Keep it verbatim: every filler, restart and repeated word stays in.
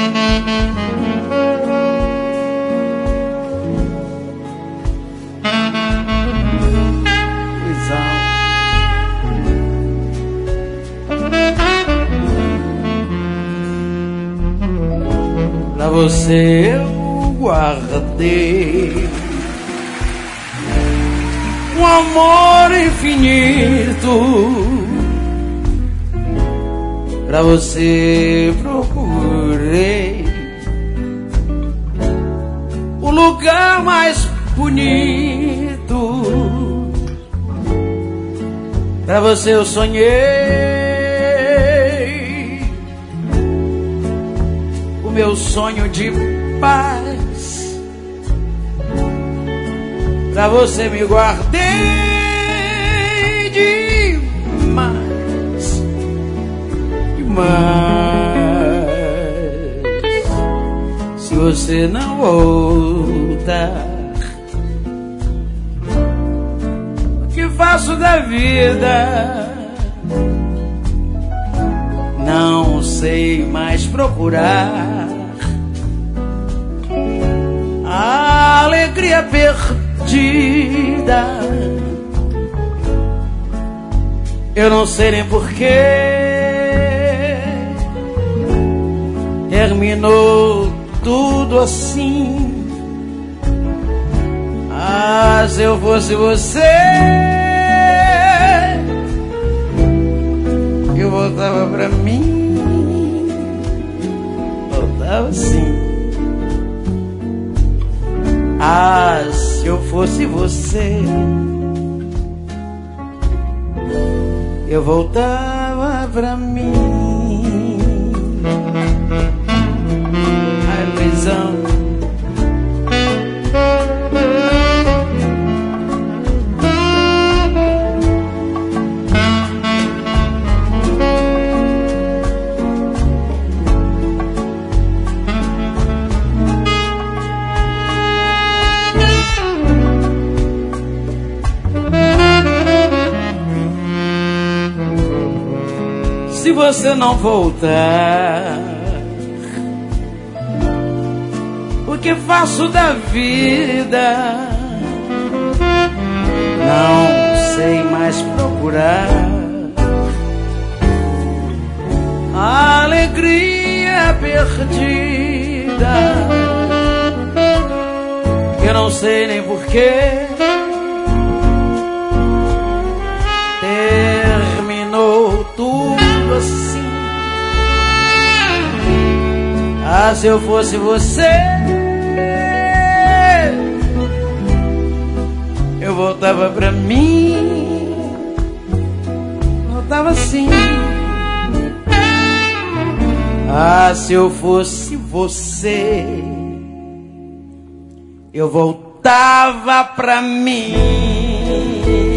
Pra você eu guardei um amor infinito, pra você procurei o lugar mais bonito, pra você eu sonhei meu sonho de paz, pra você me guardei demais, demais. Se você não voltar, o que faço da vida? Não sei mais procurar a alegria perdida. Eu não sei nem porquê terminou tudo assim. Ah, se eu fosse você, eu voltava pra mim, voltava sim. Ah, se eu fosse você, eu voltava pra mim. Ai, Luizão. Se você não voltar, o que faço da vida? Não sei mais procurar a alegria perdida. Eu não sei nem porquê terminou tudo assim. Ah, se eu fosse você, eu voltava pra mim, voltava assim. Ah, se eu fosse você, eu voltava pra mim.